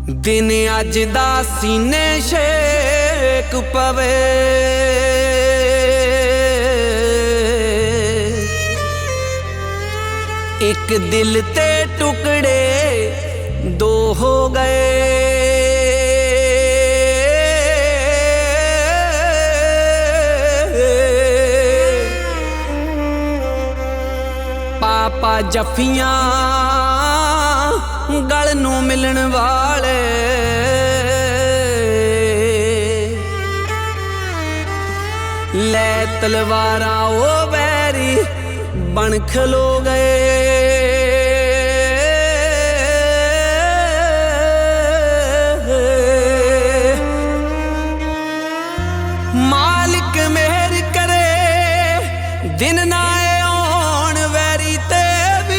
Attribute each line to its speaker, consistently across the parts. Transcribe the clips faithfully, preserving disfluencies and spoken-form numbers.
Speaker 1: दिन अज दा सीने शेक पवे, एक दिल ते टुकड़े दो हो गए। पापा जफियां गल नू मिलन वाले, लै तलवारां ओ बैरी बन खलो गए। मालिक मेहर करे दिन ना आउण वैरी ते भी,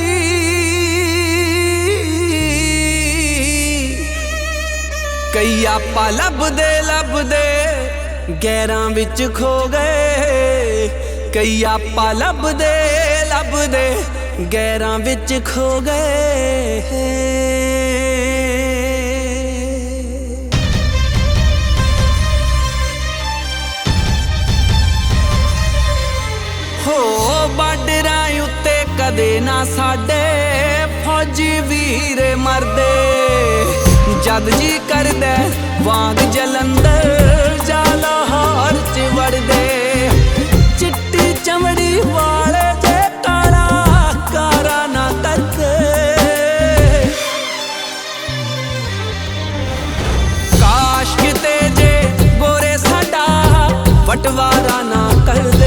Speaker 1: कई आपा लभदे लभदे गैरां विच खो गए। कई आपा लभदे लभदे गैरां विच खो गए। हो बार्डरां उत्ते कदे ना साडे फौजी वीर मरदे, जद जी करदे वांग जलंधर जा लाहौर च वड़दे। चिट्टी चमड़ी वाले जे काला कारा ना करदे, काश किते जे गोरे साडा बटवारा ना करदे।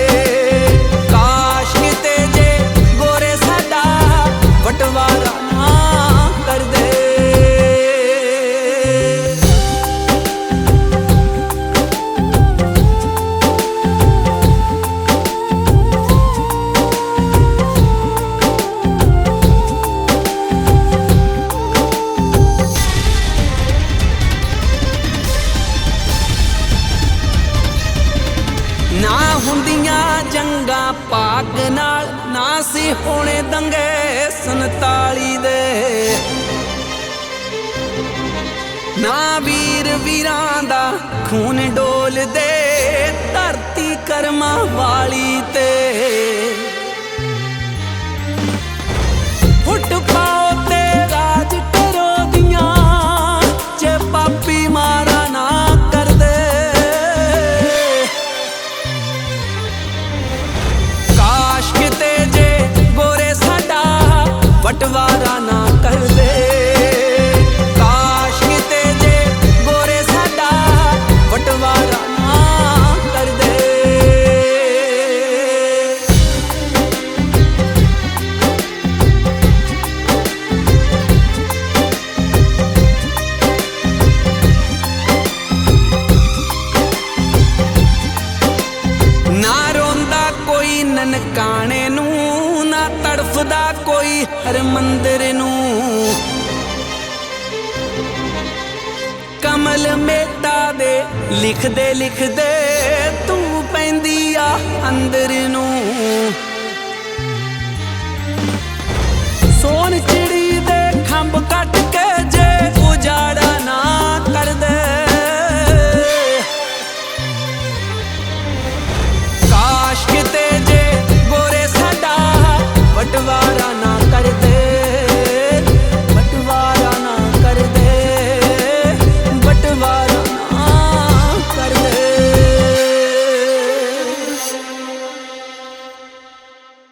Speaker 1: काश किते जे गोरे साडा बटवारा ना करदे। ना हुंदियां जंगा पाक नाल, ना सी होने दंगे संताली दे। ना वीर वीरां दा खून डोल दे धरती करमां वाली ते। फुट पाओ ते राज करो दियां जे पापी मारा ना करदे। काश किते जे गोरे साडा बटवारा ना करदे। काश किते जे गोरे साडा बटवारा ना करदे। ना रोंदा कोई ननकाने नू, ना तड़फदा कोई हर मंदिर नू। कमल मेटा दे लिखदे लिखदे तू पैंदी आ अंदर नू। सोन च